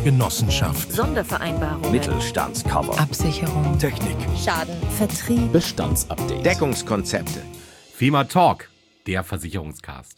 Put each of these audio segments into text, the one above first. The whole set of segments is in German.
Genossenschaft, Sondervereinbarung, Mittelstandscover, Absicherung, Technik, Schaden, Vertrieb, Bestandsupdate, Deckungskonzepte. FEMA Talk, der Versicherungscast.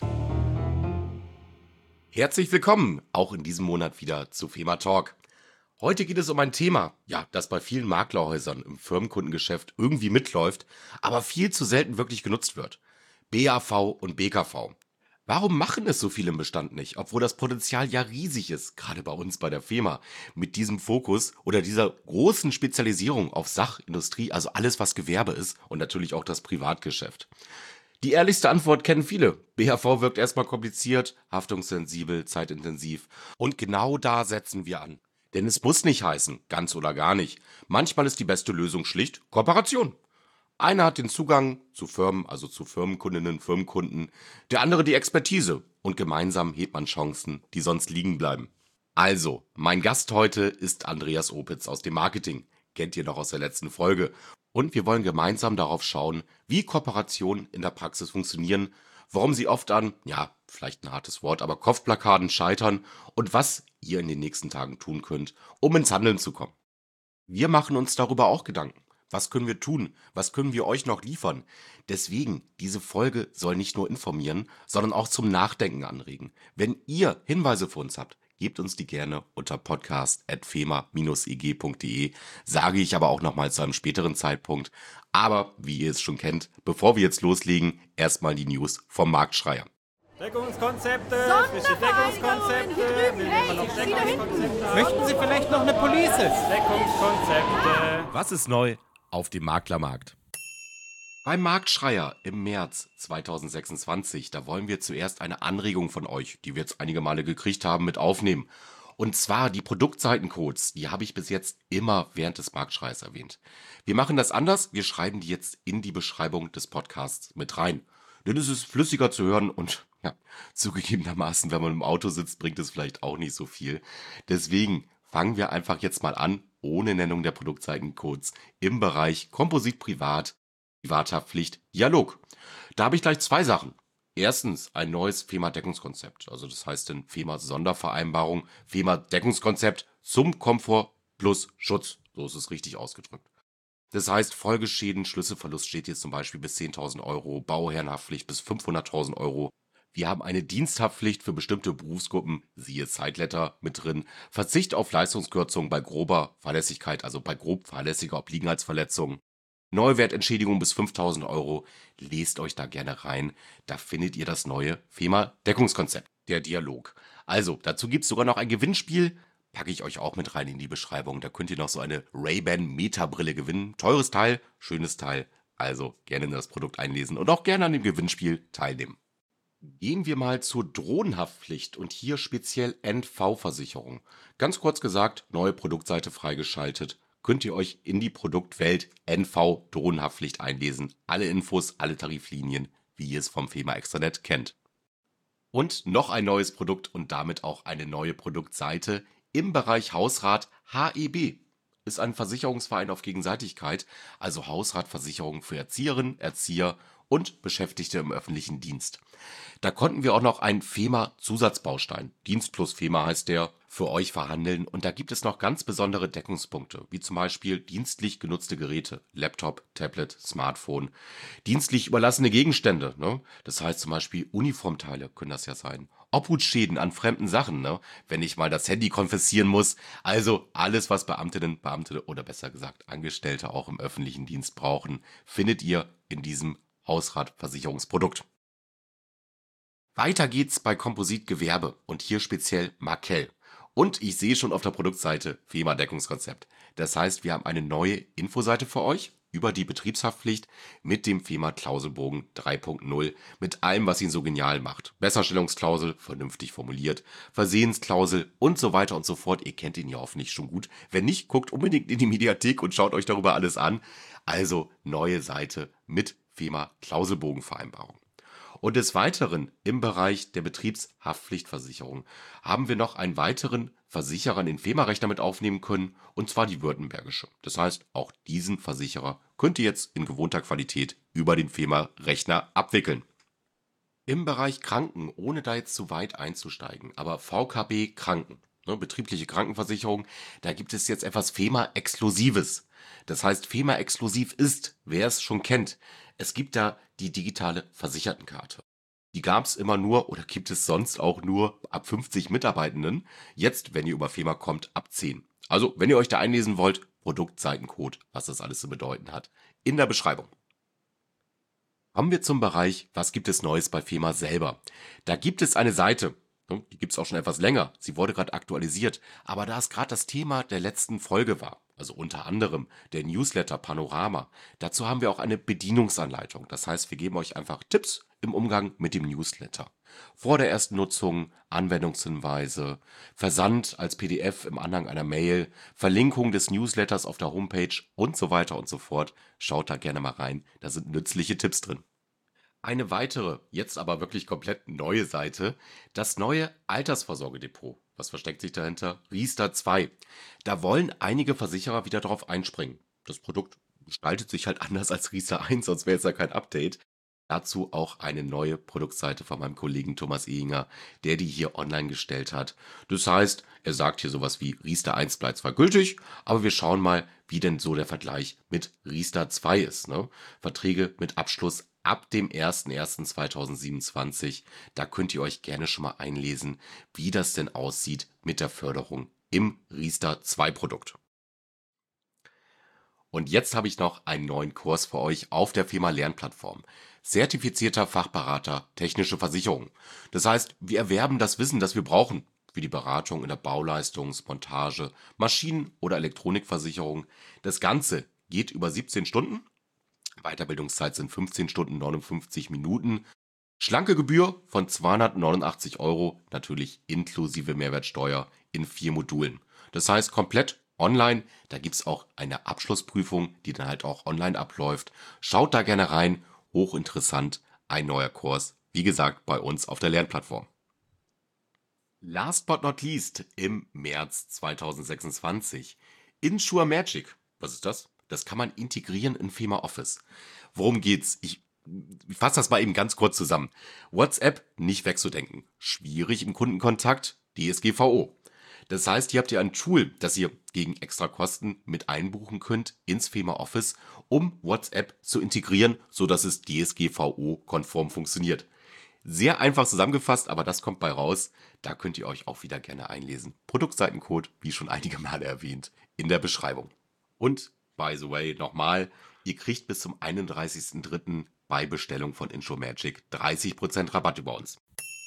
Herzlich willkommen, auch in diesem Monat wieder zu FEMA Talk. Heute geht es um ein Thema, das bei vielen Maklerhäusern im Firmenkundengeschäft irgendwie mitläuft, aber viel zu selten wirklich genutzt wird. BAV und BKV. Warum machen es so viele im Bestand nicht, obwohl das Potenzial ja riesig ist, gerade bei uns bei der FEMA, mit diesem Fokus oder dieser großen Spezialisierung auf Sachindustrie, also alles, was Gewerbe ist und natürlich auch das Privatgeschäft. Die ehrlichste Antwort kennen viele. BAV wirkt erstmal kompliziert, haftungssensibel, zeitintensiv und genau da setzen wir an. Denn es muss nicht heißen, ganz oder gar nicht. Manchmal ist die beste Lösung schlicht Kooperation. Einer hat den Zugang zu Firmen, also zu Firmenkundinnen, Firmenkunden, der andere die Expertise und gemeinsam hebt man Chancen, die sonst liegen bleiben. Also, mein Gast heute ist Andreas Opitz aus dem Marketing, kennt ihr noch aus der letzten Folge. Und wir wollen gemeinsam darauf schauen, wie Kooperationen in der Praxis funktionieren, warum sie oft an, vielleicht ein hartes Wort, aber Kopfblockaden scheitern und was ihr in den nächsten Tagen tun könnt, um ins Handeln zu kommen. Wir machen uns darüber auch Gedanken. Was können wir tun? Was können wir euch noch liefern? Deswegen, diese Folge soll nicht nur informieren, sondern auch zum Nachdenken anregen. Wenn ihr Hinweise für uns habt, gebt uns die gerne unter podcast@fema-ig.de, sage ich aber auch nochmal zu einem späteren Zeitpunkt. Aber wie ihr es schon kennt, bevor wir jetzt loslegen, erstmal die News vom Marktschreier. Deckungskonzepte, frische Deckungskonzepte, Möchten Sie vielleicht noch eine Police? Deckungskonzepte. Was ist neu auf dem Maklermarkt? Beim Marktschreier im März 2026, da wollen wir zuerst eine Anregung von euch, die wir jetzt einige Male gekriegt haben, mit aufnehmen. Und zwar die Produktseitencodes, die habe ich bis jetzt immer während des Marktschreiers erwähnt. Wir machen das anders, wir schreiben die jetzt in die Beschreibung des Podcasts mit rein. Denn es ist flüssiger zu hören und zugegebenermaßen, wenn man im Auto sitzt, bringt es vielleicht auch nicht so viel. Deswegen fangen wir einfach jetzt mal an, ohne Nennung der Produktseitencodes, im Bereich Komposit Privat, Privathaftpflicht, Dialog. Da habe ich gleich zwei Sachen. Erstens ein neues FEMA-Deckungskonzept, also das heißt in FEMA-Sondervereinbarung, FEMA-Deckungskonzept zum Komfort plus Schutz, so ist es richtig ausgedrückt. Das heißt, Folgeschäden, Schlüsselverlust steht hier zum Beispiel bis 10.000 Euro, Bauherrenhaftpflicht bis 500.000 Euro. Wir haben eine Diensthaftpflicht für bestimmte Berufsgruppen, siehe Zeitletter, mit drin. Verzicht auf Leistungskürzung bei grober Fahrlässigkeit, also bei grob fahrlässiger Obliegenheitsverletzung. Neuwertentschädigung bis 5.000 Euro. Lest euch da gerne rein. Da findet ihr das neue FEMA-Deckungskonzept, der Dialog. Also, dazu gibt es sogar noch ein Gewinnspiel. Packe ich euch auch mit rein in die Beschreibung. Da könnt ihr noch so eine Ray-Ban Meta-Brille gewinnen. Teures Teil, schönes Teil. Also gerne in das Produkt einlesen und auch gerne an dem Gewinnspiel teilnehmen. Gehen wir mal zur Drohnenhaftpflicht und hier speziell NV-Versicherung. Ganz kurz gesagt, neue Produktseite freigeschaltet. Könnt ihr euch in die Produktwelt NV Drohnenhaftpflicht einlesen. Alle Infos, alle Tariflinien, wie ihr es vom FEMA Extranet kennt. Und noch ein neues Produkt und damit auch eine neue Produktseite im Bereich Hausrat. HEB ist ein Versicherungsverein auf Gegenseitigkeit, also Hausratversicherung für Erzieherinnen, Erzieher und Beschäftigte im öffentlichen Dienst. Da konnten wir auch noch einen FEMA-Zusatzbaustein, Dienst plus FEMA heißt der, für euch verhandeln und da gibt es noch ganz besondere Deckungspunkte, wie zum Beispiel dienstlich genutzte Geräte, Laptop, Tablet, Smartphone, dienstlich überlassene Gegenstände, das heißt zum Beispiel Uniformteile können das ja sein, Obhutschäden an fremden Sachen, wenn ich mal das Handy konfiszieren muss, also alles, was Beamtinnen, Beamte oder besser gesagt Angestellte auch im öffentlichen Dienst brauchen, findet ihr in diesem Hausratversicherungsprodukt. Weiter geht's bei Kompositgewerbe und hier speziell Markel. Und ich sehe schon auf der Produktseite FEMA-Deckungskonzept. Das heißt, wir haben eine neue Infoseite für euch über die Betriebshaftpflicht mit dem FEMA-Klauselbogen 3.0, mit allem, was ihn so genial macht. Besserstellungsklausel, vernünftig formuliert, Versehensklausel und so weiter und so fort. Ihr kennt ihn ja hoffentlich schon gut. Wenn nicht, guckt unbedingt in die Mediathek und schaut euch darüber alles an. Also neue Seite mit FEMA-Klauselbogenvereinbarung. Und des Weiteren im Bereich der Betriebshaftpflichtversicherung haben wir noch einen weiteren Versicherer in den FEMA-Rechner mit aufnehmen können, und zwar die Württembergische. Das heißt, auch diesen Versicherer könnt ihr jetzt in gewohnter Qualität über den FEMA-Rechner abwickeln. Im Bereich Kranken, ohne da jetzt zu weit einzusteigen, aber VKB Kranken. ne, betriebliche Krankenversicherung, da gibt es jetzt etwas FEMA-Exklusives. Das heißt, FEMA-exklusiv ist, wer es schon kennt, es gibt da die digitale Versichertenkarte. Die gab es immer nur oder gibt es sonst auch nur ab 50 Mitarbeitenden. Jetzt, wenn ihr über FEMA kommt, ab 10. Also, wenn ihr euch da einlesen wollt, Produktseitencode, was das alles zu bedeuten hat, in der Beschreibung. Kommen wir zum Bereich, was gibt es Neues bei FEMA selber? Da gibt es eine Seite, die gibt es auch schon etwas länger, sie wurde gerade aktualisiert, aber da es gerade das Thema der letzten Folge war, also unter anderem der Newsletter Panorama, dazu haben wir auch eine Bedienungsanleitung. Das heißt, wir geben euch einfach Tipps im Umgang mit dem Newsletter. Vor der ersten Nutzung, Anwendungshinweise, Versand als PDF im Anhang einer Mail, Verlinkung des Newsletters auf der Homepage und so weiter und so fort. Schaut da gerne mal rein, da sind nützliche Tipps drin. Eine weitere, jetzt aber wirklich komplett neue Seite, das neue Altersvorsorgedepot. Was versteckt sich dahinter? Riester 2. Da wollen einige Versicherer wieder drauf einspringen. Das Produkt gestaltet sich halt anders als Riester 1, sonst wäre es ja kein Update. Dazu auch eine neue Produktseite von meinem Kollegen Thomas Ehinger, der die hier online gestellt hat. Das heißt, er sagt hier sowas wie Riester 1 bleibt zwar gültig, aber wir schauen mal, wie denn so der Vergleich mit Riester 2 ist. Ne? Verträge mit Abschluss ab dem 01.01.2027. Da könnt ihr euch gerne schon mal einlesen, wie das denn aussieht mit der Förderung im Riester 2 Produkt. Und jetzt habe ich noch einen neuen Kurs für euch auf der FEMA Lernplattform. Zertifizierter Fachberater Technische Versicherung. Das heißt, wir erwerben das Wissen, das wir brauchen für die Beratung in der Bauleistungs-, Montage-, Maschinen- oder Elektronikversicherung. Das Ganze geht über 17 Stunden. Weiterbildungszeit sind 15 Stunden 59 Minuten. Schlanke Gebühr von 289 €, natürlich inklusive Mehrwertsteuer in 4 Modulen. Das heißt komplett online, da gibt es auch eine Abschlussprüfung, die dann halt auch online abläuft. Schaut da gerne rein, hochinteressant, ein neuer Kurs, wie gesagt, bei uns auf der Lernplattform. Last but not least, im März 2026, Insure Magic. Was ist das? Das kann man integrieren in FEMA Office. Worum geht's? Ich fasse das mal eben ganz kurz zusammen. WhatsApp nicht wegzudenken. Schwierig im Kundenkontakt, DSGVO. Das heißt, hier habt ihr ein Tool, das ihr gegen extra Kosten mit einbuchen könnt ins FEMA Office, um WhatsApp zu integrieren, sodass es DSGVO-konform funktioniert. Sehr einfach zusammengefasst, aber das kommt bei raus. Da könnt ihr euch auch wieder gerne einlesen. Produktseitencode, wie schon einige Male erwähnt, in der Beschreibung. Und, by the way, nochmal, ihr kriegt bis zum 31.03. bei Bestellung von Insure Magic 30% Rabatt über uns.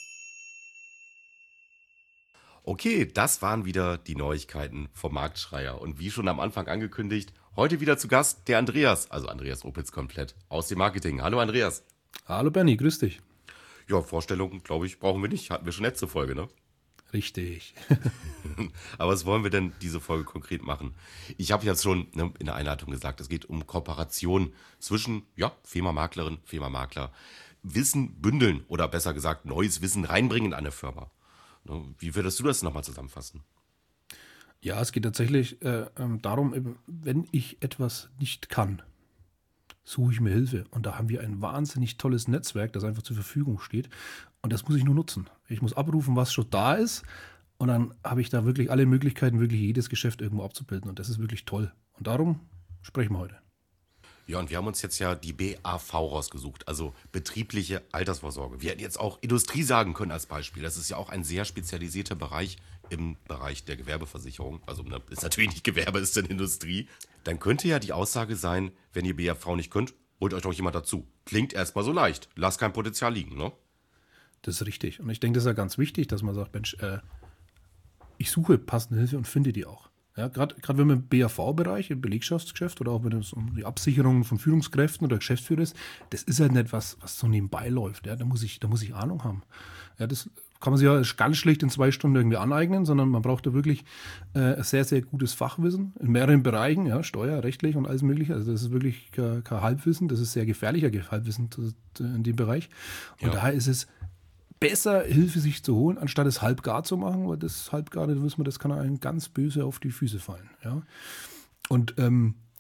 Okay, das waren wieder die Neuigkeiten vom Marktschreier. Und wie schon am Anfang angekündigt, heute wieder zu Gast der Andreas, also Andreas Opitz komplett, aus dem Marketing. Hallo Andreas. Hallo Bernie, grüß dich. Ja, Vorstellungen, glaube ich, brauchen wir nicht. Hatten wir schon letzte Folge, ne? Richtig. Aber was wollen wir denn diese Folge konkret machen? Ich habe jetzt schon in der Einleitung gesagt, es geht um Kooperation zwischen FEMA-Maklerin, FEMA-Makler, Wissen bündeln oder besser gesagt neues Wissen reinbringen in eine Firma. Wie würdest du das nochmal zusammenfassen? Ja, es geht tatsächlich darum, wenn ich etwas nicht kann, suche ich mir Hilfe. Und da haben wir ein wahnsinnig tolles Netzwerk, das einfach zur Verfügung steht. Und das muss ich nur nutzen. Ich muss abrufen, was schon da ist. Und dann habe ich da wirklich alle Möglichkeiten, wirklich jedes Geschäft irgendwo abzubilden. Und das ist wirklich toll. Und darum sprechen wir heute. Ja, und wir haben uns jetzt ja die BAV rausgesucht, also betriebliche Altersvorsorge. Wir hätten jetzt auch Industrie sagen können als Beispiel. Das ist ja auch ein sehr spezialisierter Bereich im Bereich der Gewerbeversicherung. Also ist natürlich nicht Gewerbe, ist denn Industrie. Dann könnte ja die Aussage sein, wenn ihr BAV nicht könnt, holt euch doch jemand dazu. Klingt erstmal so leicht. Lasst kein Potenzial liegen, ne? Das ist richtig. Und ich denke, das ist ja ganz wichtig, dass man sagt, Mensch, ich suche passende Hilfe und finde die auch. Ja, gerade wenn man im BAV-Bereich, im Belegschaftsgeschäft oder auch wenn es um die Absicherung von Führungskräften oder Geschäftsführer ist, das ist halt nicht was so nebenbei läuft. Ja, da muss ich Ahnung haben. Ja, das kann man sich ja ganz schlecht in 2 Stunden irgendwie aneignen, sondern man braucht da wirklich ein sehr, sehr gutes Fachwissen in mehreren Bereichen, ja, Steuer, rechtlich und alles Mögliche. Also das ist wirklich kein Halbwissen, das ist sehr gefährlicher Halbwissen in dem Bereich. Und daher ist es besser, Hilfe sich zu holen, anstatt es halbgar zu machen, weil das halbgar, das wissen wir, das kann einem ganz böse auf die Füße fallen. Ja? Und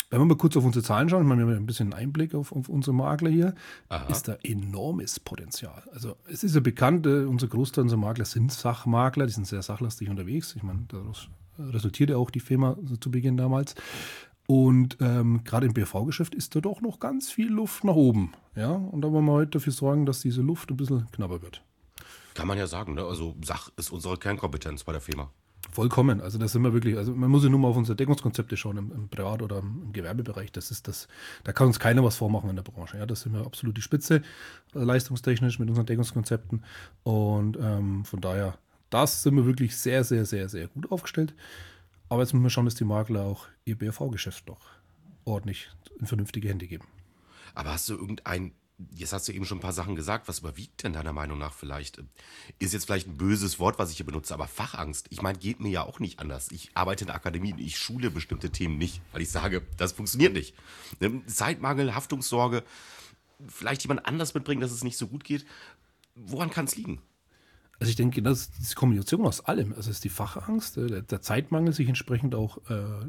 Wenn wir mal kurz auf unsere Zahlen schauen, ich meine, wir haben ein bisschen Einblick auf unsere Makler hier, Aha. ist da enormes Potenzial. Also es ist ja bekannt, unser Großteil unserer Makler sind Sachmakler, die sind sehr sachlastig unterwegs. Ich meine, daraus resultiert ja auch die Firma zu Beginn damals. Und gerade im BV-Geschäft ist da doch noch ganz viel Luft nach oben. Ja? Und da wollen wir heute dafür sorgen, dass diese Luft ein bisschen knapper wird. Kann man ja sagen, ne? Also Sach ist unsere Kernkompetenz bei der FEMA. Vollkommen. Also das sind wir wirklich, also man muss ja nur mal auf unsere Deckungskonzepte schauen im Privat- oder im Gewerbebereich. Das ist das, da kann uns keiner was vormachen in der Branche. Ja, das sind wir absolut die Spitze, leistungstechnisch mit unseren Deckungskonzepten. Und von daher, das sind wir wirklich sehr, sehr, sehr, sehr gut aufgestellt. Aber jetzt müssen wir schauen, dass die Makler auch ihr BRV-Geschäft noch ordentlich in vernünftige Hände geben. Aber hast du jetzt hast du eben schon ein paar Sachen gesagt, was überwiegt denn deiner Meinung nach vielleicht? Ist jetzt vielleicht ein böses Wort, was ich hier benutze, aber Fachangst. Ich meine, geht mir ja auch nicht anders. Ich arbeite in der Akademie und ich schule bestimmte Themen nicht, weil ich sage, das funktioniert nicht. Zeitmangel, Haftungssorge, vielleicht jemand anders mitbringen, dass es nicht so gut geht. Woran kann es liegen? Also ich denke, das ist die Kombination aus allem. Also es ist die Fachangst, der Zeitmangel, sich entsprechend auch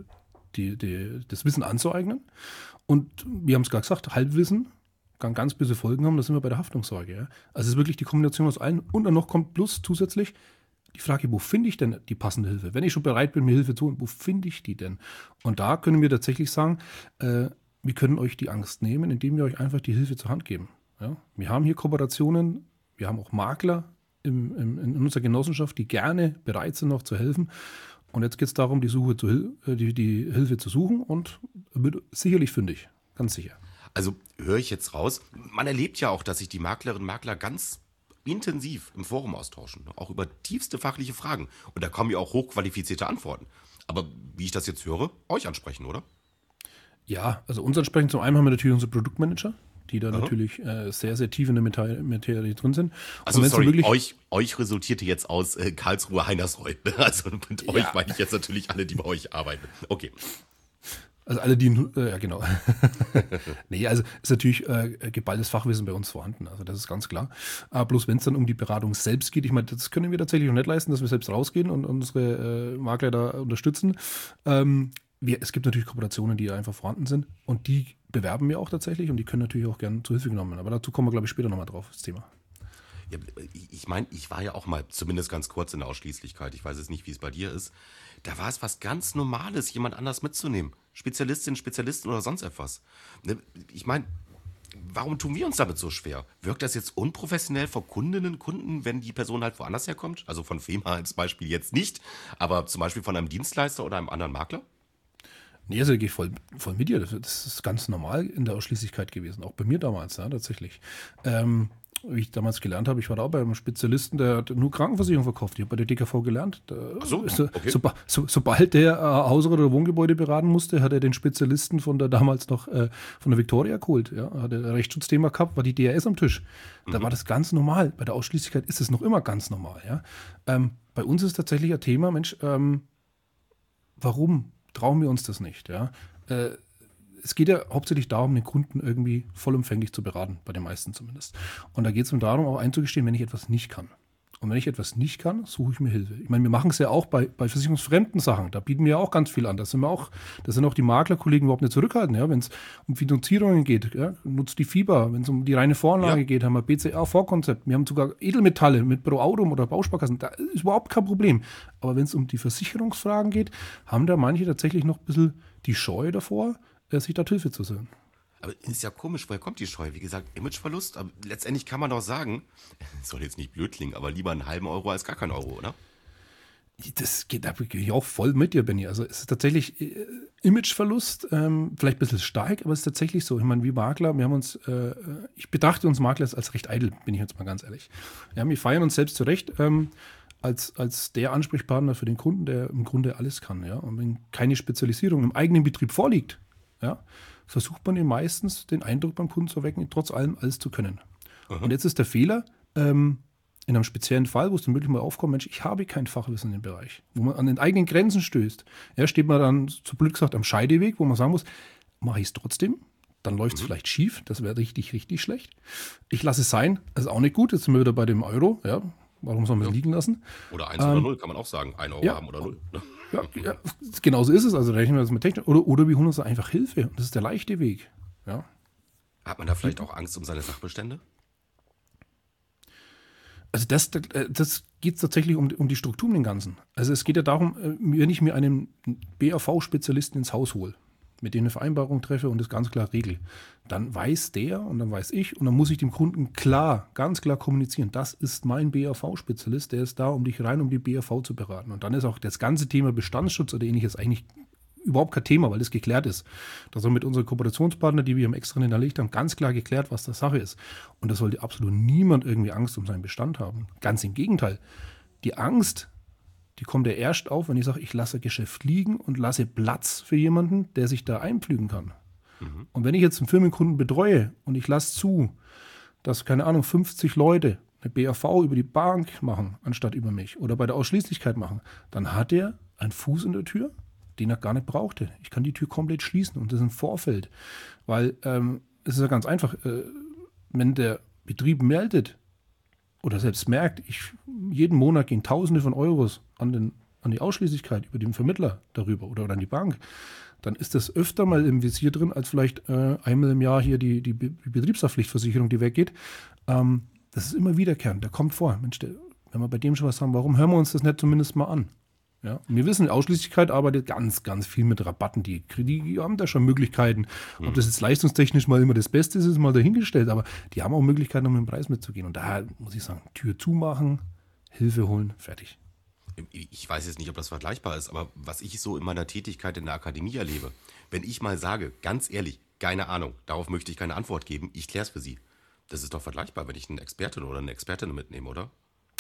das Wissen anzueignen. Und wir haben es gerade gesagt, Halbwissen kann ganz böse Folgen haben, da sind wir bei der Haftungssorge. Ja? Also es ist wirklich die Kombination aus allen. Und dann noch kommt plus zusätzlich die Frage, wo finde ich denn die passende Hilfe? Wenn ich schon bereit bin, mir Hilfe zu holen, wo finde ich die denn? Und da können wir tatsächlich sagen, wir können euch die Angst nehmen, indem wir euch einfach die Hilfe zur Hand geben. Ja? Wir haben hier Kooperationen, wir haben auch Makler in unserer Genossenschaft, die gerne bereit sind, noch zu helfen. Und jetzt geht es darum, die Hilfe zu suchen und wird sicherlich fündig, ganz sicher. Also höre ich jetzt raus, man erlebt ja auch, dass sich die Maklerinnen und Makler ganz intensiv im Forum austauschen, auch über tiefste fachliche Fragen. Und da kommen ja auch hochqualifizierte Antworten. Aber wie ich das jetzt höre, euch ansprechen, oder? Ja, also uns ansprechen zum einen haben wir natürlich unsere Produktmanager, die da natürlich sehr, sehr tief in der Materie drin sind. Also und sorry, wirklich, euch resultierte jetzt aus Karlsruhe Heinersreuth. Also mit euch meine ich jetzt natürlich alle, die bei euch arbeiten. Okay. Also alle, die, ja genau. Nee, also ist natürlich geballtes Fachwissen bei uns vorhanden, also das ist ganz klar. Bloß wenn es dann um die Beratung selbst geht, ich meine, das können wir tatsächlich noch nicht leisten, dass wir selbst rausgehen und unsere Makler da unterstützen. Es gibt natürlich Kooperationen, die einfach vorhanden sind und die bewerben wir auch tatsächlich und die können natürlich auch gerne zu Hilfe genommen werden. Aber dazu kommen wir, glaube ich, später nochmal drauf, das Thema. Ja, ich meine, ich war ja auch mal, zumindest ganz kurz in der Ausschließlichkeit, ich weiß jetzt nicht, wie es bei dir ist, da war es was ganz Normales, jemand anders mitzunehmen. Spezialistin, Spezialisten oder sonst etwas. Ich meine, warum tun wir uns damit so schwer? Wirkt das jetzt unprofessionell vor Kundinnen und Kunden, wenn die Person halt woanders herkommt? Also von FEMA als Beispiel jetzt nicht, aber zum Beispiel von einem Dienstleister oder einem anderen Makler? Nee, also ich gehe voll mit dir. Das ist ganz normal in der Ausschließlichkeit gewesen. Auch bei mir damals, ja, tatsächlich. Wie ich damals gelernt habe, ich war da auch bei einem Spezialisten, der hat nur Krankenversicherung verkauft. Ich habe bei der DKV gelernt. Ach so, okay. Sobald der Haus- oder Wohngebäude beraten musste, hat er den Spezialisten von der damals noch von der Victoria geholt. Ja, hat er ein Rechtsschutzthema gehabt, war die DRS am Tisch. Da war das ganz normal. Bei der Ausschließlichkeit ist es noch immer ganz normal. Ja? Bei uns ist tatsächlich ein Thema, Mensch, warum trauen wir uns das nicht? Ja? Es geht ja hauptsächlich darum, den Kunden irgendwie vollumfänglich zu beraten, bei den meisten zumindest. Und da geht es darum, auch einzugestehen, wenn ich etwas nicht kann. Und wenn ich etwas nicht kann, suche ich mir Hilfe. Ich meine, wir machen es ja auch bei versicherungsfremden Sachen. Da bieten wir ja auch ganz viel an. Das sind auch die Maklerkollegen überhaupt nicht zurückhalten. Ja? Wenn es um Finanzierungen geht, ja? Nutzt die FIBA. Wenn es um die reine Voranlage geht, haben wir BCA-Vorkonzept. Wir haben sogar Edelmetalle mit Pro Autum oder Bausparkassen. Da ist überhaupt kein Problem. Aber wenn es um die Versicherungsfragen geht, haben da manche tatsächlich noch ein bisschen die Scheu davor, sich da Hilfe zu suchen. Aber ist ja komisch, woher kommt die Scheu? Wie gesagt, Imageverlust, aber letztendlich kann man doch sagen, soll jetzt nicht blöd klingen, aber lieber einen halben Euro als gar keinen Euro, oder? Da gehe ich auch voll mit dir, Benni. Also es ist tatsächlich Imageverlust, vielleicht ein bisschen stark, aber es ist tatsächlich so. Ich meine, wie Makler, ich betrachte uns Makler als recht eitel, bin ich jetzt mal ganz ehrlich. Ja, wir feiern uns selbst zurecht als der Ansprechpartner für den Kunden, der im Grunde alles kann. Ja? Und wenn keine Spezialisierung im eigenen Betrieb vorliegt, ja, versucht man meistens den Eindruck beim Kunden zu wecken, trotz allem alles zu können. Und jetzt ist der Fehler, in einem speziellen Fall, wo es dann wirklich mal aufkommt, Mensch, ich habe kein Fachwissen in dem Bereich, wo man an den eigenen Grenzen stößt. Ja, steht man dann, zu blöd gesagt, am Scheideweg, wo man sagen muss, mache ich es trotzdem, dann läuft es vielleicht schief, das wäre richtig, richtig schlecht. Ich lasse es sein, das ist auch nicht gut, jetzt sind wir wieder bei dem Euro, ja. Warum soll man es liegen lassen? Oder 1 oder 0 kann man auch sagen. 1 Euro haben oder 0. Ja, genau so ist es. Also rechnen wir das mit Technik. Oder wir holen uns einfach Hilfe. Und das ist der leichte Weg. Ja. Hat man da vielleicht auch Angst um seine Sachbestände? Also das geht tatsächlich um die Strukturen im Ganzen. Also es geht ja darum, wenn ich mir einen BAV-Spezialisten ins Haus hole, mit dem eine Vereinbarung treffe und das ganz klar regel, dann weiß der und dann weiß ich und dann muss ich dem Kunden ganz klar kommunizieren, das ist mein BAV-Spezialist, der ist da, um dich rein um die BAV zu beraten. Und dann ist auch das ganze Thema Bestandsschutz oder ähnliches eigentlich überhaupt kein Thema, weil das geklärt ist. Das haben mit unseren Kooperationspartnern, die wir im Extra hinterlegt haben, ganz klar geklärt, was das Sache ist. Und da sollte absolut niemand irgendwie Angst um seinen Bestand haben. Ganz im Gegenteil. Die Angst, die kommt ja erst auf, wenn ich sage, ich lasse Geschäft liegen und lasse Platz für jemanden, der sich da einpflügen kann. Und wenn ich jetzt einen Firmenkunden betreue und ich lasse zu, dass, keine Ahnung, 50 Leute eine BAV über die Bank machen, anstatt über mich, oder bei der Ausschließlichkeit machen, dann hat er einen Fuß in der Tür, den er gar nicht brauchte. Ich kann die Tür komplett schließen und das im Vorfeld. Weil es ist ja ganz einfach, wenn der Betrieb meldet oder selbst merkt, jeden Monat gehen Tausende von Euros an die Ausschließlichkeit über den Vermittler darüber oder an die Bank, dann ist das öfter mal im Visier drin, als vielleicht einmal im Jahr hier die Betriebshaftpflichtversicherung, die weggeht. Das ist immer wiederkehrend, der kommt vor. Mensch, wenn wir bei dem schon was haben, warum hören wir uns das nicht zumindest mal an? Ja, und wir wissen, die Ausschließlichkeit arbeitet ganz, ganz viel mit Rabatten. Die haben da schon Möglichkeiten. Ob das jetzt leistungstechnisch mal immer das Beste ist, ist mal dahingestellt. Aber die haben auch Möglichkeiten, um mit dem Preis mitzugehen. Und daher muss ich sagen, Tür zumachen, Hilfe holen, fertig. Ich weiß jetzt nicht, ob das vergleichbar ist, aber was ich so in meiner Tätigkeit in der Akademie erlebe, wenn ich mal sage, ganz ehrlich, keine Ahnung, darauf möchte ich keine Antwort geben, ich kläre es für Sie. Das ist doch vergleichbar, wenn ich einen Expertin oder eine Expertin mitnehme, oder?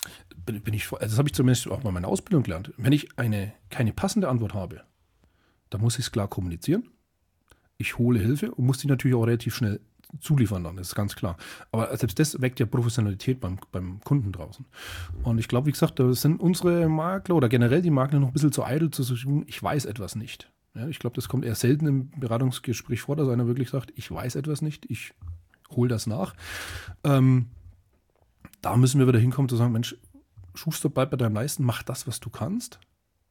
Das habe ich zumindest auch mal in meiner Ausbildung gelernt. Wenn ich keine passende Antwort habe, dann muss ich es klar kommunizieren. Ich hole Hilfe und muss die natürlich auch relativ schnell zuliefern dann, das ist ganz klar. Aber selbst das weckt ja Professionalität beim Kunden draußen. Und ich glaube, wie gesagt, da sind unsere Makler oder generell die Makler noch ein bisschen zu eitel zu sagen, ich weiß etwas nicht. Ja, ich glaube, das kommt eher selten im Beratungsgespräch vor, dass einer wirklich sagt, ich weiß etwas nicht, ich hole das nach. Da müssen wir wieder hinkommen zu sagen, Mensch, Schuster, bleib bei deinem Leisten, mach das, was du kannst.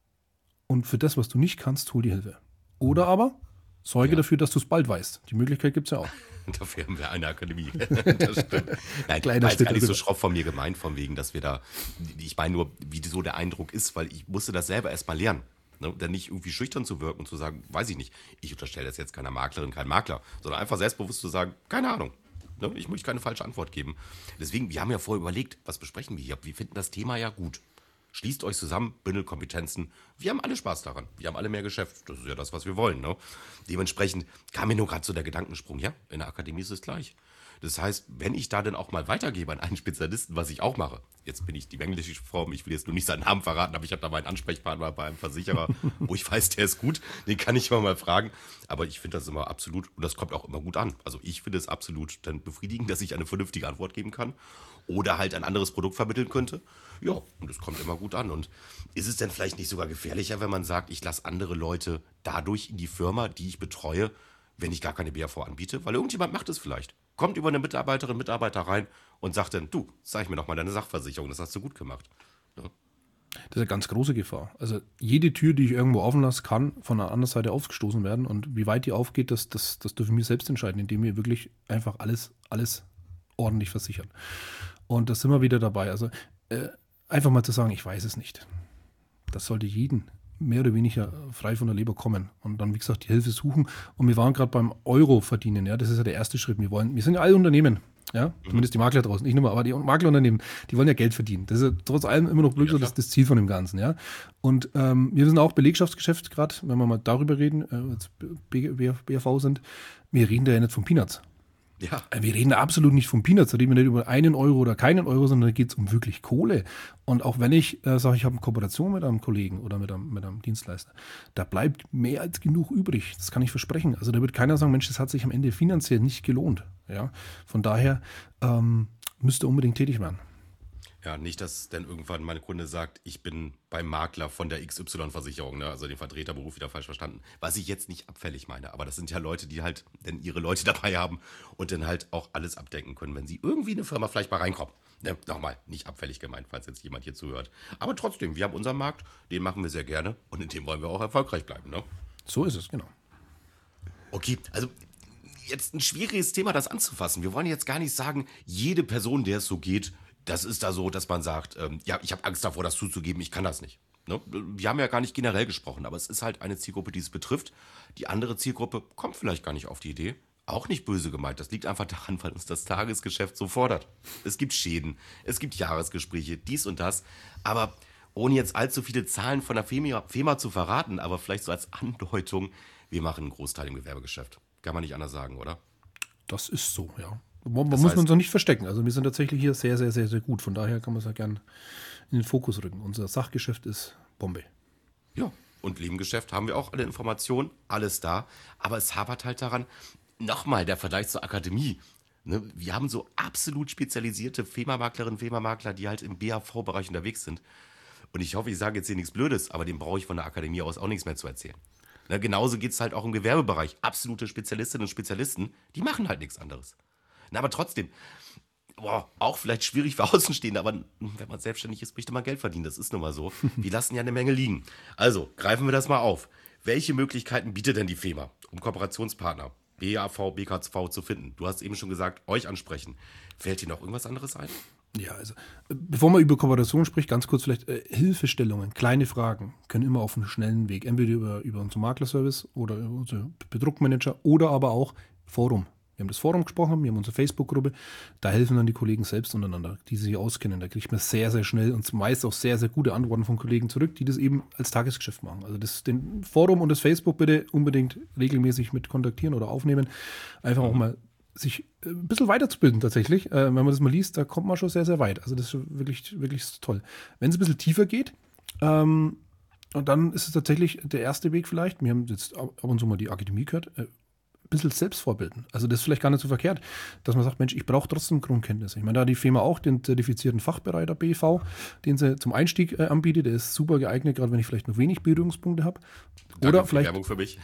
Und für das, was du nicht kannst, hol die Hilfe. Oder aber sorge dafür, dass du es bald weißt. Die Möglichkeit gibt es ja auch. Dafür haben wir eine Akademie. Das stimmt. Nein, war jetzt gar nicht so schroff von mir gemeint, von wegen, dass wir da, ich meine nur, wie so der Eindruck ist, weil ich musste das selber erst mal lernen. Ne? Dann nicht irgendwie schüchtern zu wirken und zu sagen, weiß ich nicht, ich unterstelle das jetzt keiner Maklerin, kein Makler, sondern einfach selbstbewusst zu sagen, keine Ahnung. Ne? Ich möchte keine falsche Antwort geben. Deswegen, wir haben ja vorher überlegt, was besprechen wir hier? Wir finden das Thema ja gut. Schließt euch zusammen, bündelt Kompetenzen. Wir haben alle Spaß daran. Wir haben alle mehr Geschäft. Das ist ja das, was wir wollen. Ne? Dementsprechend kam mir nur gerade so der Gedankensprung. Ja, in der Akademie ist es gleich. Das heißt, wenn ich da dann auch mal weitergebe an einen Spezialisten, was ich auch mache, jetzt bin ich die englische Form, ich will jetzt nur nicht seinen Namen verraten, aber ich habe da meinen Ansprechpartner bei einem Versicherer, wo ich weiß, der ist gut, den kann ich mal fragen. Aber ich finde das immer absolut, und das kommt auch immer gut an. Also ich finde es absolut dann befriedigend, dass ich eine vernünftige Antwort geben kann oder halt ein anderes Produkt vermitteln könnte. Ja, und es kommt immer gut an. Und ist es denn vielleicht nicht sogar gefährlicher, wenn man sagt, ich lasse andere Leute dadurch in die Firma, die ich betreue, wenn ich gar keine BAV anbiete? Weil irgendjemand macht es vielleicht. Kommt über eine Mitarbeiterin, Mitarbeiter rein und sagt dann, du, zeig mir doch mal deine Sachversicherung, das hast du gut gemacht. Ja. Das ist eine ganz große Gefahr. Also jede Tür, die ich irgendwo offen lasse, kann von der anderen Seite aufgestoßen werden. Und wie weit die aufgeht, das dürfen wir selbst entscheiden, indem wir wirklich einfach alles ordentlich versichern. Und da sind wir wieder dabei. Also einfach mal zu sagen, ich weiß es nicht. Das sollte jeden mehr oder weniger frei von der Leber kommen und dann, wie gesagt, die Hilfe suchen. Und wir waren gerade beim Euro verdienen, ja, das ist ja der erste Schritt. Wir sind ja alle Unternehmen, ja, zumindest die Makler draußen, nicht nur, aber die Maklerunternehmen, die wollen ja Geld verdienen. Das ist ja trotz allem immer noch blöd, das Ziel von dem Ganzen, ja. Und wir sind auch Belegschaftsgeschäft gerade, wenn wir mal darüber reden, als BAV sind, wir reden da ja nicht von Peanuts. Ja. Wir reden da absolut nicht von Peanuts, da reden wir nicht über 1 Euro oder keinen Euro, sondern da geht es um wirklich Kohle. Und auch wenn ich sage, ich habe eine Kooperation mit einem Kollegen oder mit einem Dienstleister, da bleibt mehr als genug übrig. Das kann ich versprechen. Also da wird keiner sagen, Mensch, das hat sich am Ende finanziell nicht gelohnt. Ja? Von daher müsst ihr unbedingt tätig werden. Ja, nicht, dass dann irgendwann mein Kunde sagt, ich bin beim Makler von der XY-Versicherung, ne? Also den Vertreterberuf wieder falsch verstanden. Was ich jetzt nicht abfällig meine, aber das sind ja Leute, die halt dann ihre Leute dabei haben und dann halt auch alles abdecken können, wenn sie irgendwie in eine Firma vielleicht mal reinkommen. Ne? Nochmal, nicht abfällig gemeint, falls jetzt jemand hier zuhört. Aber trotzdem, wir haben unseren Markt, den machen wir sehr gerne und in dem wollen wir auch erfolgreich bleiben, ne? So ist es, genau. Okay, also jetzt ein schwieriges Thema, das anzufassen. Wir wollen jetzt gar nicht sagen, jede Person, der es so geht, das ist da so, dass man sagt, ja, ich habe Angst davor, das zuzugeben, ich kann das nicht. Ne? Wir haben ja gar nicht generell gesprochen, aber es ist halt eine Zielgruppe, die es betrifft. Die andere Zielgruppe kommt vielleicht gar nicht auf die Idee. Auch nicht böse gemeint. Das liegt einfach daran, weil uns das Tagesgeschäft so fordert. Es gibt Schäden, es gibt Jahresgespräche, dies und das. Aber ohne jetzt allzu viele Zahlen von der FEMA zu verraten, aber vielleicht so als Andeutung, wir machen einen Großteil im Gewerbegeschäft. Kann man nicht anders sagen, oder? Das ist so, ja. Man muss uns auch nicht verstecken. Also wir sind tatsächlich hier sehr, sehr, sehr, sehr gut. Von daher kann man es ja gern in den Fokus rücken. Unser Sachgeschäft ist Bombe. Ja, und Nebengeschäft haben wir auch alle Informationen, alles da. Aber es hapert halt daran, nochmal der Vergleich zur Akademie. Ne? Wir haben so absolut spezialisierte FEMA-Maklerinnen, FEMA-Makler, die halt im BAV-Bereich unterwegs sind. Und ich hoffe, ich sage jetzt hier nichts Blödes, aber dem brauche ich von der Akademie aus auch nichts mehr zu erzählen. Ne? Genauso geht es halt auch im Gewerbebereich. Absolute Spezialistinnen und Spezialisten, die machen halt nichts anderes. Na, aber trotzdem, auch vielleicht schwierig für Außenstehende, aber wenn man selbstständig ist, möchte man Geld verdienen. Das ist nun mal so. Wir lassen ja eine Menge liegen. Also, greifen wir das mal auf. Welche Möglichkeiten bietet denn die FEMA, um Kooperationspartner, BAV, BKV zu finden? Du hast eben schon gesagt, euch ansprechen. Fällt dir noch irgendwas anderes ein? Ja, also bevor man über Kooperation spricht, ganz kurz vielleicht Hilfestellungen, kleine Fragen können immer auf einem schnellen Weg, entweder über unseren Maklerservice oder über unseren Bedruckmanager oder aber auch Forum. Wir haben das Forum gesprochen, wir haben unsere Facebook-Gruppe, da helfen dann die Kollegen selbst untereinander, die sich auskennen. Da kriegt man sehr, sehr schnell und meist auch sehr, sehr gute Antworten von Kollegen zurück, die das eben als Tagesgeschäft machen. Also den Forum und das Facebook bitte unbedingt regelmäßig mit kontaktieren oder aufnehmen. Einfach auch mal sich ein bisschen weiterzubilden tatsächlich. Wenn man das mal liest, da kommt man schon sehr, sehr weit. Also das ist wirklich, wirklich toll. Wenn es ein bisschen tiefer geht, und dann ist es tatsächlich der erste Weg vielleicht, wir haben jetzt ab und zu mal die Akademie gehört, ein bisschen selbst vorbilden. Also das ist vielleicht gar nicht so verkehrt, dass man sagt, Mensch, ich brauche trotzdem Grundkenntnisse. Ich meine, da hat die FEMA auch den zertifizierten Fachbereiter BV, den sie zum Einstieg anbietet. Der ist super geeignet, gerade wenn ich vielleicht noch wenig Berührungspunkte habe. Oder vielleicht Werbung für mich.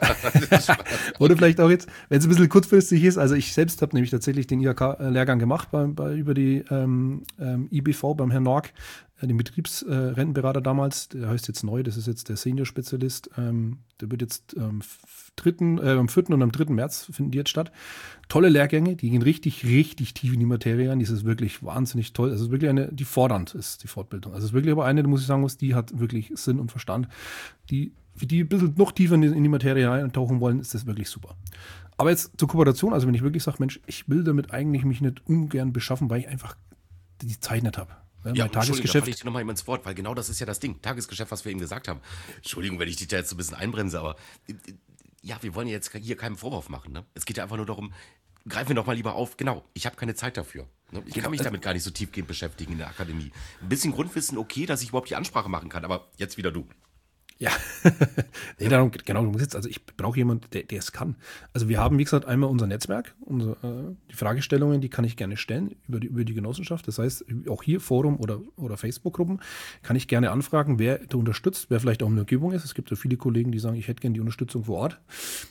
Oder vielleicht auch jetzt, wenn es ein bisschen kurzfristig ist. Also ich selbst habe nämlich tatsächlich den IHK-Lehrgang gemacht über die IBV beim Herrn Norg, den Betriebsrentenberater damals. Der heißt jetzt neu, das ist jetzt der Senior-Spezialist. Der wird jetzt am 4. und am 3. März finden die jetzt statt. Tolle Lehrgänge, die gehen richtig, richtig tief in die Materie an. Die ist wirklich wahnsinnig toll. Also es ist wirklich eine, die fordernd ist, die Fortbildung. Also es ist wirklich aber eine, da muss ich sagen, die hat wirklich Sinn und Verstand. Für die ein bisschen noch tiefer in die Materie eintauchen wollen, ist das wirklich super. Aber jetzt zur Kooperation, also wenn ich wirklich sage, Mensch, ich will damit eigentlich mich nicht ungern beschaffen, weil ich einfach die Zeit nicht habe. Ja, mein Tagesgeschäft. Da ich dir nochmal ins Wort, weil genau das ist ja das Ding. Tagesgeschäft, was wir eben gesagt haben. Entschuldigung, wenn ich dich da jetzt so ein bisschen einbremse, aber ja, wir wollen ja jetzt hier keinen Vorwurf machen. Ne? Es geht ja einfach nur darum, greifen wir doch mal lieber auf. Genau, ich habe keine Zeit dafür. Ne? Ich kann mich damit gar nicht so tiefgehend beschäftigen in der Akademie. Ein bisschen Grundwissen, okay, dass ich überhaupt die Ansprache machen kann, aber jetzt wieder du. Ja, nee, darum, genau, du musst jetzt, also ich brauche jemanden, der es kann. Also wir haben, wie gesagt, einmal unser Netzwerk, die Fragestellungen, die kann ich gerne stellen über die Genossenschaft. Das heißt, auch hier Forum oder Facebook-Gruppen kann ich gerne anfragen, wer da unterstützt, wer vielleicht auch in der Umgebung ist. Es gibt ja viele Kollegen, die sagen, ich hätte gerne die Unterstützung vor Ort.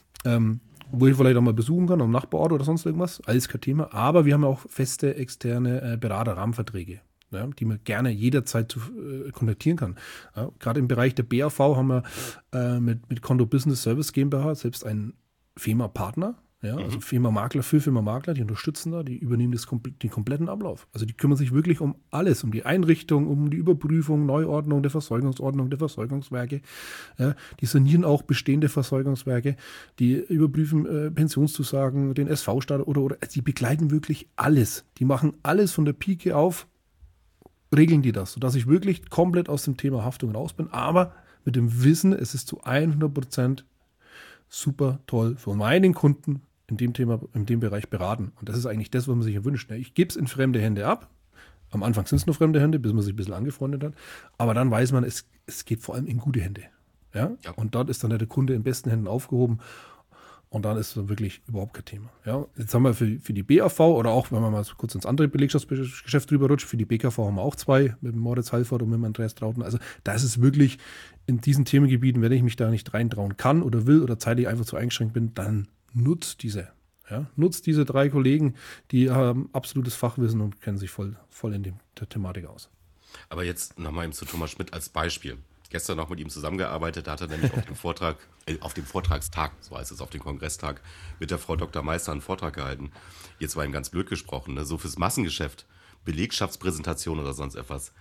Wo ich vielleicht auch mal besuchen kann, am Nachbarort oder sonst irgendwas. Alles kein Thema. Aber wir haben auch feste externe Berater-Rahmenverträge. Ja, die man gerne jederzeit kontaktieren kann. Ja, gerade im Bereich der BAV haben wir mit Condo Business Service GmbH selbst einen FEMA-Partner, ja, also FEMA-Makler für FEMA-Makler, die unterstützen da, die übernehmen den kompletten Ablauf. Also die kümmern sich wirklich um alles, um die Einrichtung, um die Überprüfung, Neuordnung der Versorgungsordnung, der Versorgungswerke. Ja, die sanieren auch bestehende Versorgungswerke, die überprüfen Pensionszusagen, den SV-Staat oder die begleiten wirklich alles. Die machen alles von der Pike auf, regeln die das, sodass ich wirklich komplett aus dem Thema Haftung raus bin, aber mit dem Wissen, es ist zu 100% super toll für meinen Kunden in dem Bereich beraten. Und das ist eigentlich das, was man sich ja wünscht. Ich gebe es in fremde Hände ab. Am Anfang sind es nur fremde Hände, bis man sich ein bisschen angefreundet hat. Aber dann weiß man, es geht vor allem in gute Hände. Ja? Und dort ist dann der Kunde in besten Händen aufgehoben. Und dann ist es wirklich überhaupt kein Thema. Ja, jetzt haben wir für die BAV oder auch, wenn man mal so kurz ins andere Belegschaftsgeschäft drüber rutscht, für die BKV haben wir auch 2, mit dem Moritz Halford und mit dem Andreas Trautner. Also da ist es wirklich in diesen Themengebieten, wenn ich mich da nicht reintrauen kann oder will oder zeitlich einfach zu eingeschränkt bin, dann nutzt diese. Ja, nutzt diese 3 Kollegen, die haben absolutes Fachwissen und kennen sich voll in der Thematik aus. Aber jetzt nochmal eben zu Thomas Schmidt als Beispiel. Gestern noch mit ihm zusammengearbeitet, da hat er nämlich auf dem Vortragstag, so heißt es, auf dem Kongresstag, mit der Frau Dr. Meister einen Vortrag gehalten. Jetzt war ihm ganz blöd gesprochen, ne? So fürs Massengeschäft, Belegschaftspräsentation oder sonst etwas.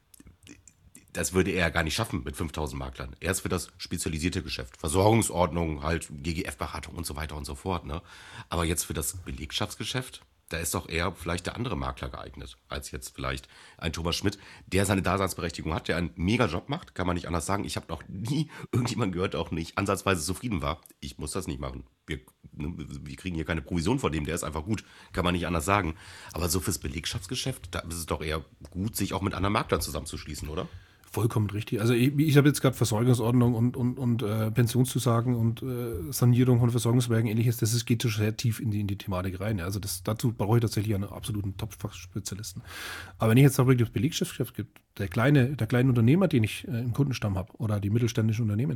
Das würde er ja gar nicht schaffen mit 5000 Maklern. Erst für das spezialisierte Geschäft. Versorgungsordnung, halt GGF-Beratung und so weiter und so fort. Ne? Aber jetzt für das Belegschaftsgeschäft, da ist doch eher vielleicht der andere Makler geeignet, als jetzt vielleicht ein Thomas Schmidt, der seine Daseinsberechtigung hat, der einen mega Job macht, kann man nicht anders sagen. Ich habe noch nie irgendjemanden gehört, der auch nicht ansatzweise zufrieden war. Ich muss das nicht machen. Wir kriegen hier keine Provision von dem, der ist einfach gut, kann man nicht anders sagen. Aber so fürs Belegschaftsgeschäft, da ist es doch eher gut, sich auch mit anderen Maklern zusammenzuschließen, oder? Vollkommen richtig. Also ich habe jetzt gerade Versorgungsordnung und Pensionszusagen und Sanierung von Versorgungswerken, ähnliches, geht schon sehr tief in die Thematik rein. Also dazu brauche ich tatsächlich einen absoluten Top-Spezialisten. Aber wenn ich jetzt wirklich das Belegschaftsgeschäft gibt, der kleine Unternehmer, den ich im Kundenstamm habe, oder die mittelständischen Unternehmen,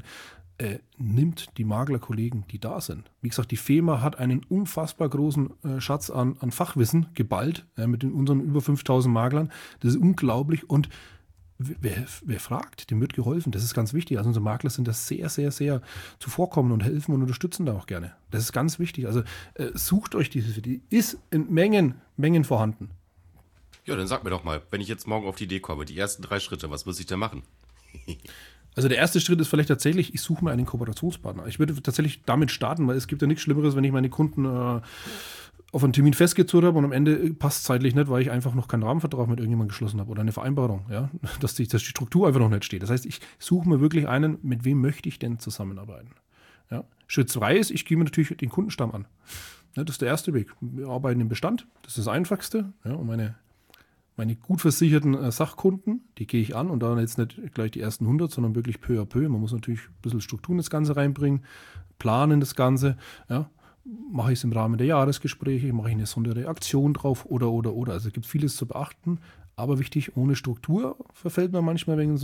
nimmt die Maklerkollegen, die da sind. Wie gesagt, die FEMA hat einen unfassbar großen Schatz an Fachwissen geballt, mit unseren über 5000 Maklern. Das ist unglaublich und wer fragt, dem wird geholfen. Das ist ganz wichtig. Also unsere Makler sind da sehr, sehr, sehr zuvorkommend und helfen und unterstützen da auch gerne. Das ist ganz wichtig. Also sucht euch die Hilfe. Die ist in Mengen vorhanden. Ja, dann sag mir doch mal, wenn ich jetzt morgen auf die Idee komme, die ersten 3 Schritte, was muss ich da machen? Also der erste Schritt ist vielleicht tatsächlich, ich suche mir einen Kooperationspartner. Ich würde tatsächlich damit starten, weil es gibt ja nichts Schlimmeres, wenn ich meine Kunden auf einen Termin festgezurrt habe und am Ende passt zeitlich nicht, weil ich einfach noch keinen Rahmenvertrag mit irgendjemandem geschlossen habe oder eine Vereinbarung, ja, dass die Struktur einfach noch nicht steht. Das heißt, ich suche mir wirklich einen, mit wem möchte ich denn zusammenarbeiten. Ja. Schritt 2 ist, ich gehe mir natürlich den Kundenstamm an. Ja, das ist der erste Weg. Wir arbeiten im Bestand, das ist das Einfachste. Ja, und meine gut versicherten Sachkunden, die gehe ich an und dann jetzt nicht gleich die ersten 100, sondern wirklich peu à peu. Man muss natürlich ein bisschen Struktur in das Ganze reinbringen, planen das Ganze, ja. Mache ich es im Rahmen der Jahresgespräche, mache ich eine Sonderreaktion drauf oder. Also es gibt vieles zu beachten, aber wichtig, ohne Struktur verfällt man manchmal wegen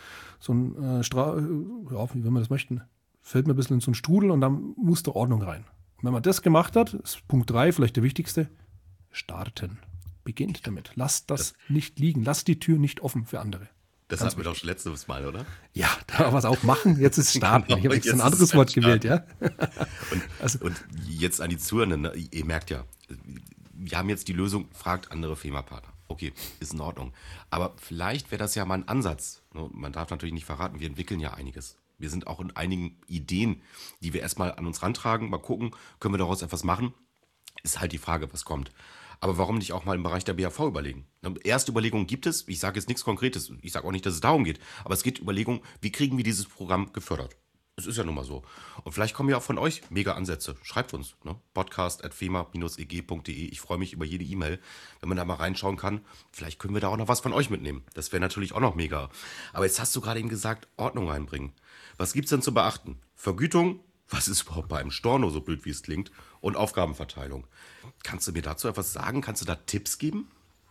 wie wir das möchten, fällt man ein bisschen in so einen Strudel und dann muss da Ordnung rein. Und wenn man das gemacht hat, ist Punkt 3 vielleicht der wichtigste, starten. Beginnt damit. Lasst das nicht liegen. Lasst die Tür nicht offen für andere. Das hatten wir doch schon letztes Mal, oder? Ja, da was auch machen. Jetzt ist starten. Genau, ich habe jetzt ein anderes Wort gewählt, ja. Und jetzt an die Zuhörenden, ne? Ihr merkt ja, wir haben jetzt die Lösung, fragt andere FEMA-Partner. Okay, ist in Ordnung. Aber vielleicht wäre das ja mal ein Ansatz. Man darf natürlich nicht verraten, wir entwickeln ja einiges. Wir sind auch in einigen Ideen, die wir erstmal an uns rantragen, mal gucken, können wir daraus etwas machen? Ist halt die Frage, was kommt. Aber warum nicht auch mal im Bereich der BAV überlegen? Erste Überlegungen gibt es. Ich sage jetzt nichts Konkretes. Ich sage auch nicht, dass es darum geht. Aber es geht Überlegungen, wie kriegen wir dieses Programm gefördert? Es ist ja nun mal so. Und vielleicht kommen ja auch von euch mega Ansätze. Schreibt uns. Ne? podcast@fema-eg.de. Ich freue mich über jede E-Mail, wenn man da mal reinschauen kann. Vielleicht können wir da auch noch was von euch mitnehmen. Das wäre natürlich auch noch mega. Aber jetzt hast du gerade eben gesagt, Ordnung reinbringen. Was gibt es denn zu beachten? Vergütung? Was ist überhaupt bei einem Storno, so blöd wie es klingt? Und Aufgabenverteilung. Kannst du mir dazu etwas sagen? Kannst du da Tipps geben?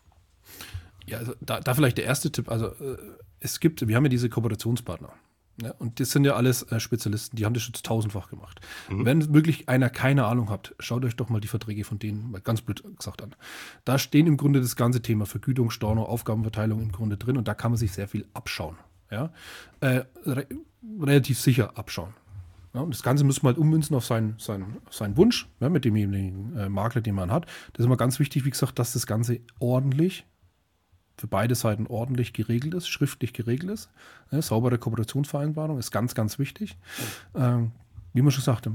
Ja, also da vielleicht der erste Tipp. Also wir haben ja diese Kooperationspartner. Ja, und das sind ja alles Spezialisten, die haben das schon 1000-fach gemacht. Wenn wirklich einer keine Ahnung hat, schaut euch doch mal die Verträge von denen, mal ganz blöd gesagt, an. Da stehen im Grunde das ganze Thema Vergütung, Storno, Aufgabenverteilung im Grunde drin und da kann man sich sehr viel abschauen. Ja? Relativ sicher abschauen. Ja, und das Ganze muss man halt ummünzen auf seinen Wunsch, ja, mit demjenigen Makler, den man hat. Das ist immer ganz wichtig, wie gesagt, dass das Ganze ordentlich, für beide Seiten ordentlich geregelt ist, schriftlich geregelt ist. Ja, saubere Kooperationsvereinbarung ist ganz, ganz wichtig. Wie man schon sagte,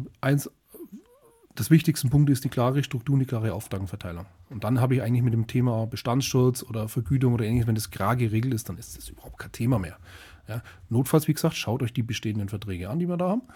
das wichtigste Punkt ist die klare Struktur und die klare Aufgabenverteilung. Und dann habe ich eigentlich mit dem Thema Bestandsschutz oder Vergütung oder ähnliches, wenn das klar geregelt ist, dann ist das überhaupt kein Thema mehr. Ja, notfalls, wie gesagt, schaut euch die bestehenden Verträge an, die wir da haben.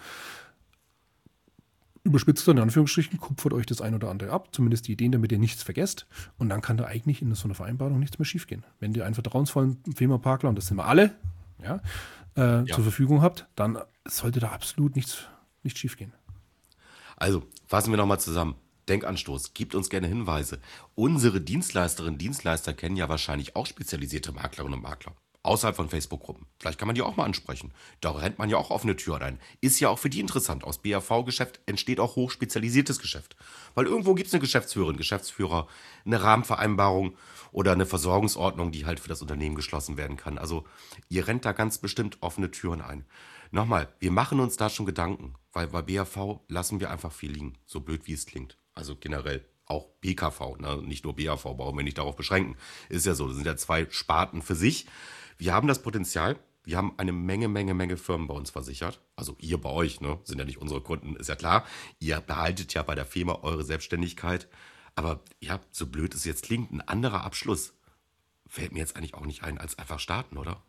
Überspitzt dann in Anführungsstrichen, kupfert euch das ein oder andere ab, zumindest die Ideen, damit ihr nichts vergesst. Und dann kann da eigentlich in so einer Vereinbarung nichts mehr schiefgehen. Wenn ihr einen vertrauensvollen FEMA-Makler, und das sind wir alle, zur Verfügung habt, dann sollte da absolut nichts schiefgehen. Also, fassen wir nochmal zusammen. Denkanstoß, gibt uns gerne Hinweise. Unsere Dienstleisterinnen und Dienstleister kennen ja wahrscheinlich auch spezialisierte Maklerinnen und Makler. Außerhalb von Facebook-Gruppen. Vielleicht kann man die auch mal ansprechen. Da rennt man ja auch offene Tür rein. Ist ja auch für die interessant. Aus BAV-Geschäft entsteht auch hochspezialisiertes Geschäft. Weil irgendwo gibt es eine Geschäftsführerin, Geschäftsführer, eine Rahmenvereinbarung oder eine Versorgungsordnung, die halt für das Unternehmen geschlossen werden kann. Also ihr rennt da ganz bestimmt offene Türen ein. Nochmal, wir machen uns da schon Gedanken, weil bei BAV lassen wir einfach viel liegen. So blöd wie es klingt. Also generell. Auch BKV, ne? Nicht nur BAV, brauchen wir nicht darauf beschränken. Ist ja so, das sind ja zwei Sparten für sich. Wir haben das Potenzial, wir haben eine Menge Firmen bei uns versichert. Also ihr bei euch, ne? Sind ja nicht unsere Kunden, ist ja klar. Ihr behaltet ja bei der Firma eure Selbstständigkeit. Aber ja, so blöd es jetzt klingt, ein anderer Abschluss fällt mir jetzt eigentlich auch nicht ein, als einfach starten, oder?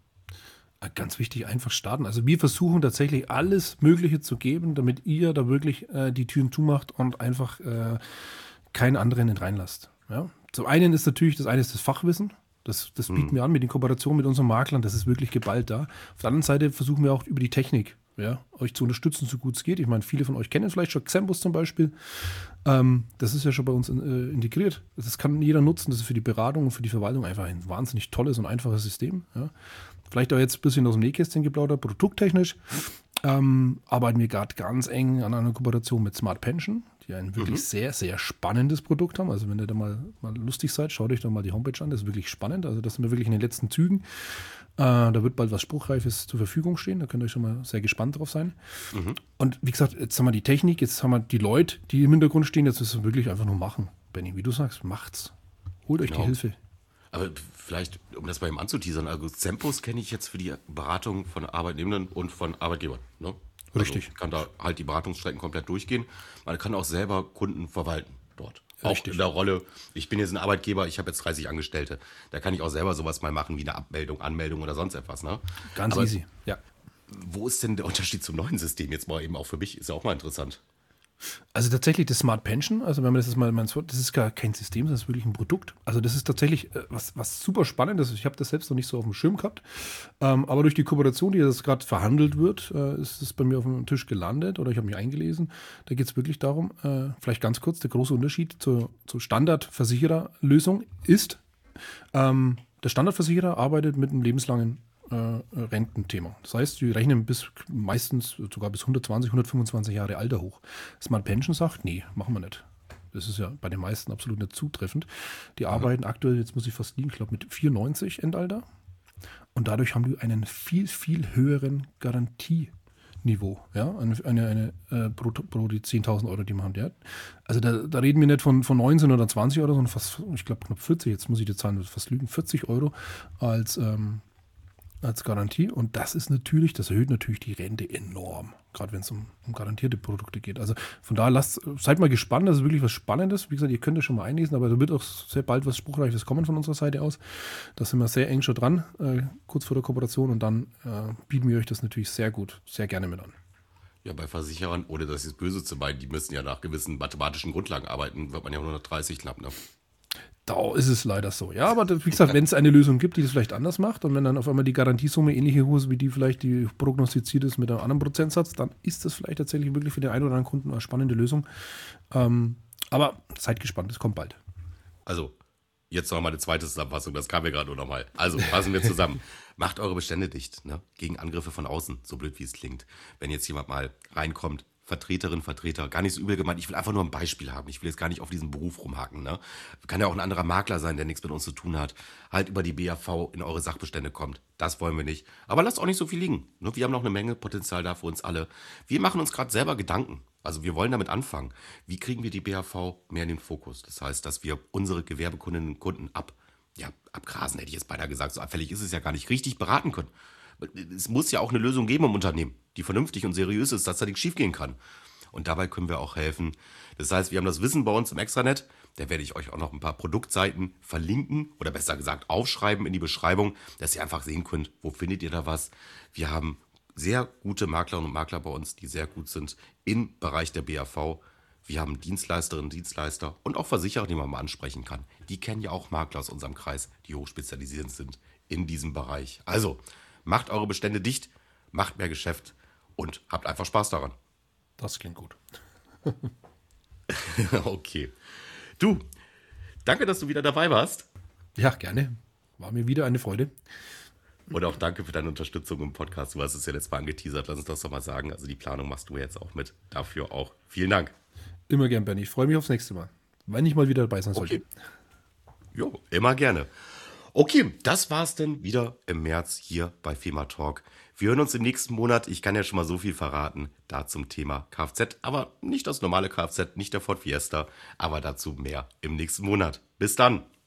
Ganz wichtig, einfach starten. Also wir versuchen tatsächlich alles Mögliche zu geben, damit ihr da wirklich die Türen zumacht und einfach keinen anderen reinlasst. Ja? Zum einen ist natürlich, das Fachwissen. Das bieten wir an mit den Kooperationen mit unseren Maklern. Das ist wirklich geballt da. Auf der anderen Seite versuchen wir auch über die Technik, euch zu unterstützen, so gut es geht. Ich meine, viele von euch kennen vielleicht schon Xembus zum Beispiel. Das ist ja schon bei uns integriert. Das kann jeder nutzen. Das ist für die Beratung und für die Verwaltung einfach ein wahnsinnig tolles und einfaches System. Ja? Vielleicht auch jetzt ein bisschen aus dem Nähkästchen geplaudert, produkttechnisch. Arbeiten wir gerade ganz eng an einer Kooperation mit Smart Pension, die ein wirklich sehr, sehr spannendes Produkt haben. Also wenn ihr da mal lustig seid, schaut euch doch mal die Homepage an. Das ist wirklich spannend. Also das sind wir wirklich in den letzten Zügen. Da wird bald was Spruchreifes zur Verfügung stehen. Da könnt ihr schon mal sehr gespannt drauf sein. Und wie gesagt, jetzt haben wir die Technik, jetzt haben wir die Leute, die im Hintergrund stehen. Jetzt müssen wir wirklich einfach nur machen. Benni, wie du sagst, macht's. Holt euch die Hilfe. Aber vielleicht, um das mal eben anzuteasern, also Xempus kenne ich jetzt für die Beratung von Arbeitnehmenden und von Arbeitgebern. Ne? Richtig. Also kann da halt die Beratungsstrecken komplett durchgehen. Man kann auch selber Kunden verwalten dort. Richtig. Auch in der Rolle, ich bin jetzt ein Arbeitgeber, ich habe jetzt 30 Angestellte. Da kann ich auch selber sowas mal machen wie eine Abmeldung, Anmeldung oder sonst etwas. Ne? Ganz easy, ja. Wo ist denn der Unterschied zum neuen System? Jetzt mal eben auch für mich, ist ja auch mal interessant. Also tatsächlich das Smart Pension, also wenn man das jetzt mal, das ist gar kein System, das ist wirklich ein Produkt. Also das ist tatsächlich was super Spannendes. Ich habe das selbst noch nicht so auf dem Schirm gehabt. Aber durch die Kooperation, die jetzt gerade verhandelt wird, ist es bei mir auf dem Tisch gelandet oder ich habe mich eingelesen. Da geht es wirklich darum, vielleicht ganz kurz, der große Unterschied zur Standardversichererlösung ist, der Standardversicherer arbeitet mit einem lebenslangen Rententhema. Das heißt, sie rechnen meistens sogar bis 120, 125 Jahre Alter hoch. Smart Pension sagt, nee, machen wir nicht. Das ist ja bei den meisten absolut nicht zutreffend. Die arbeiten aktuell, jetzt muss ich fast liegen, ich glaube mit 94 Endalter. Und dadurch haben die einen viel, viel höheren Garantieniveau. Ja? Eine pro die 10.000 Euro, die man hat. Ja? Also da reden wir nicht von 19 oder 20 Euro, sondern fast, ich glaube knapp 40, jetzt muss ich die Zahlen fast lügen, 40 Euro als Garantie. Und das erhöht natürlich die Rente enorm, gerade wenn es um garantierte Produkte geht. Also von daher seid mal gespannt, das ist wirklich was Spannendes. Wie gesagt, ihr könnt es schon mal einlesen, aber da wird auch sehr bald was Spruchreifes kommen von unserer Seite aus. Da sind wir sehr eng schon dran, kurz vor der Kooperation, und dann bieten wir euch das natürlich sehr gut, sehr gerne mit an. Ja, bei Versicherern, ohne das jetzt böse zu meinen, die müssen ja nach gewissen mathematischen Grundlagen arbeiten, wird man ja 130 knapp, ne? Da ist es leider so. Ja, aber wie gesagt, wenn es eine Lösung gibt, die das vielleicht anders macht und wenn dann auf einmal die Garantiesumme ähnliche hoch ist, wie die vielleicht die prognostiziert ist mit einem anderen Prozentsatz, dann ist das vielleicht tatsächlich wirklich für den einen oder anderen Kunden eine spannende Lösung. Aber seid gespannt, es kommt bald. Also, jetzt noch mal eine zweite Zusammenfassung, das kam mir gerade nur noch mal. Also, fassen wir zusammen. Macht eure Bestände dicht, ne? Gegen Angriffe von außen, so blöd wie es klingt. Wenn jetzt jemand mal reinkommt, Vertreterin, Vertreter, gar nicht so übel gemeint. Ich will einfach nur ein Beispiel haben. Ich will jetzt gar nicht auf diesen Beruf rumhaken. Ne? Kann ja auch ein anderer Makler sein, der nichts mit uns zu tun hat. Halt über die BAV in eure Sachbestände kommt. Das wollen wir nicht. Aber lasst auch nicht so viel liegen. Ne? Wir haben noch eine Menge Potenzial da für uns alle. Wir machen uns gerade selber Gedanken. Also wir wollen damit anfangen. Wie kriegen wir die BAV mehr in den Fokus? Das heißt, dass wir unsere Gewerbekundinnen und Kunden abgrasen, hätte ich jetzt beinahe gesagt. So abfällig ist es ja gar nicht, richtig beraten können. Es muss ja auch eine Lösung geben im Unternehmen, die vernünftig und seriös ist, dass da nichts schief gehen kann. Und dabei können wir auch helfen. Das heißt, wir haben das Wissen bei uns im Extranet. Da werde ich euch auch noch ein paar Produktseiten verlinken oder besser gesagt aufschreiben in die Beschreibung, dass ihr einfach sehen könnt, wo findet ihr da was. Wir haben sehr gute Maklerinnen und Makler bei uns, die sehr gut sind im Bereich der BAV. Wir haben Dienstleisterinnen, Dienstleister und auch Versicherer, die man mal ansprechen kann. Die kennen ja auch Makler aus unserem Kreis, die hochspezialisiert sind in diesem Bereich. Also, macht eure Bestände dicht, macht mehr Geschäft und habt einfach Spaß daran. Das klingt gut. Okay. Du, danke, dass du wieder dabei warst. Ja, gerne. War mir wieder eine Freude. Und auch danke für deine Unterstützung im Podcast. Du hast es ja letztes Mal angeteasert, lass uns das doch mal sagen. Also die Planung machst du jetzt auch mit. Dafür auch vielen Dank. Immer gern, Bernie. Ich freue mich aufs nächste Mal. Wenn ich mal wieder dabei sein sollte. Okay. Jo, immer gerne. Okay, das war's denn wieder im März hier bei FEMA Talk. Wir hören uns im nächsten Monat. Ich kann ja schon mal so viel verraten, da zum Thema Kfz. Aber nicht das normale Kfz, nicht der Ford Fiesta. Aber dazu mehr im nächsten Monat. Bis dann.